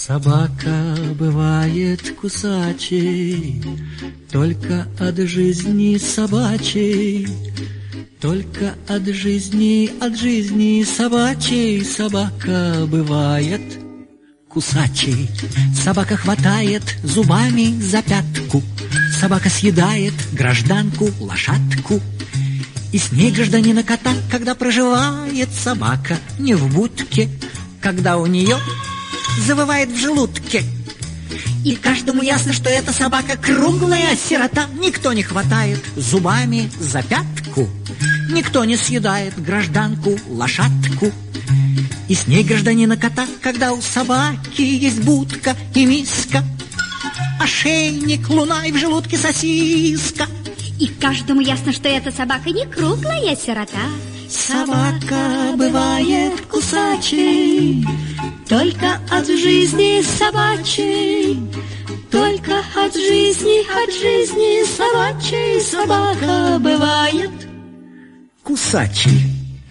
Собака бывает кусачей, только от жизни собачей, только от жизни собачей. Собака бывает кусачей. Собака хватает зубами за пятку, собака съедает гражданку лошадку. И с ней гражданина кота, когда проживает собака не в будке, когда у нее завывает в желудке. И каждому ясно, что эта собака круглая сирота. Никто не хватает зубами за пятку, никто не съедает гражданку лошадку. И с ней гражданина кота, когда у собаки есть будка и миска, ошейник, луна и в желудке сосиска. И каждому ясно, что эта собака не круглая сирота. Собака бывает кусачей, только от жизни собачей, только от жизни собачей. Собака бывает кусачей.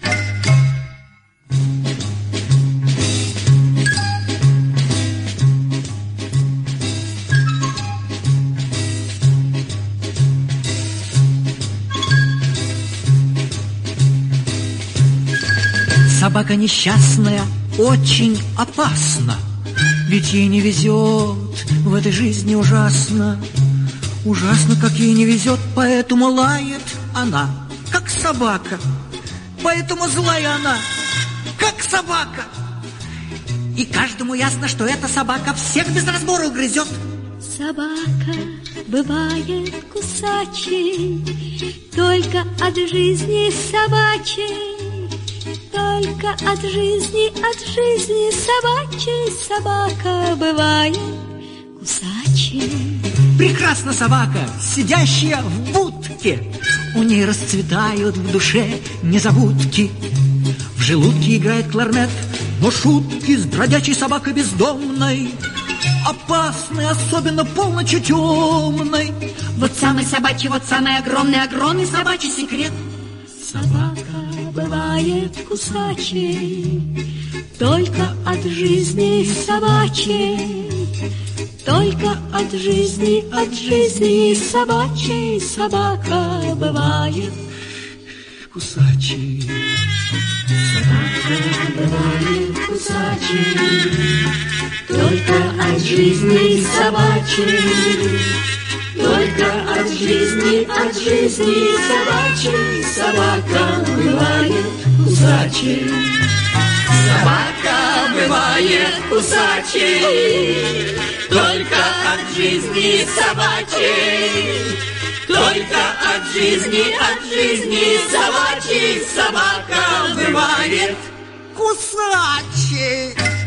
Собака несчастная очень опасна, ведь ей не везет в этой жизни ужасно. Ужасно, как ей не везет, поэтому лает она, как собака. Поэтому злая она, как собака. И каждому ясно, что эта собака всех без разбора грызет. Собака бывает кусачей, только от жизни собачей, только от жизни собачей. Собака бывает кусачей. Прекрасна собака, сидящая в будке, у ней расцветают в душе незабудки. В желудке играет кларнет, но шутки с бродячей собакой бездомной опасны, особенно полночью темной. Вот самый собачий, вот самый огромный собачий секрет. Собака бывает кусачей, только от жизни собачей, только от жизни собачей. Собака бывает кусачей. Собака бывает кусачей, только от жизни собачей, только от жизни собачей. Собака бывает кусачей. Собака бывает кусачей, только от жизни собачей, только от жизни собачей. Собака бывает кусачей.